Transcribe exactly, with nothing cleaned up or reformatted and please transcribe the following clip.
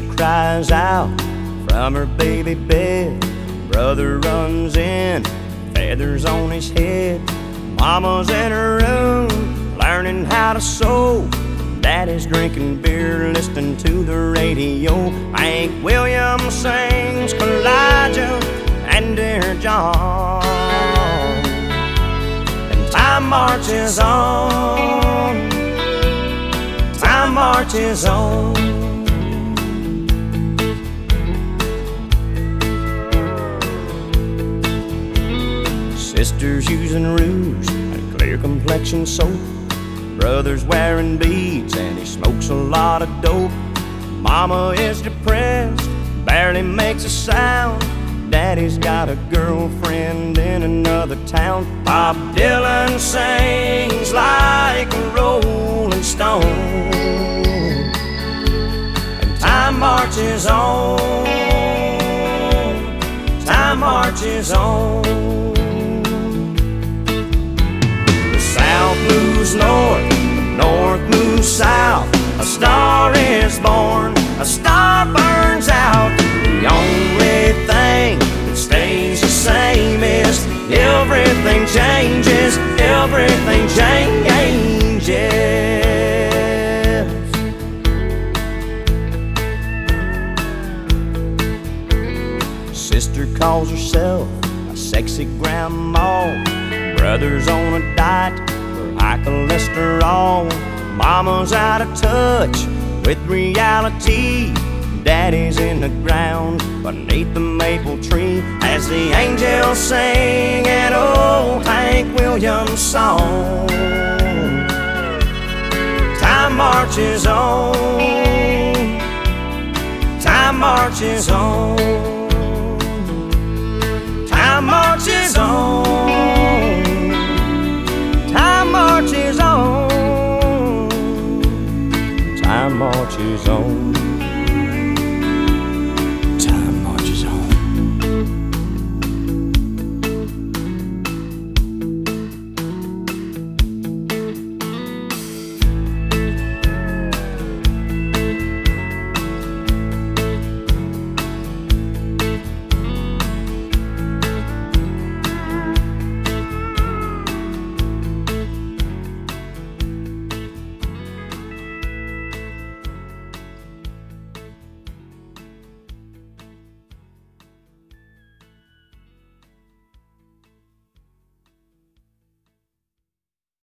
Sister cries out from her baby bed. Brother runs in, feathers on his head. Mama's in her room, learning how to sew. Daddy's drinking beer, listening to the radio. Hank Williams sings Elijah and Dear John. And time marches on, time marches on. Sister's using rouge and clear complexion soap. Brother's wearing beads and he smokes a lot of dope. Mama is depressed, barely makes a sound. Daddy's got a girlfriend in another town. Bob Dylan sings like a rolling stone. And time marches on, time marches on. South moves north, north moves south. A star is born, a star burns out. The only thing that stays the same is everything changes, everything changes. Sister calls herself a sexy grandma. Brother's on a diet for high cholesterol. Mama's out of touch with reality. Daddy's in the ground beneath the maple tree as the angels sing an old Hank Williams song. Time marches on, time marches on.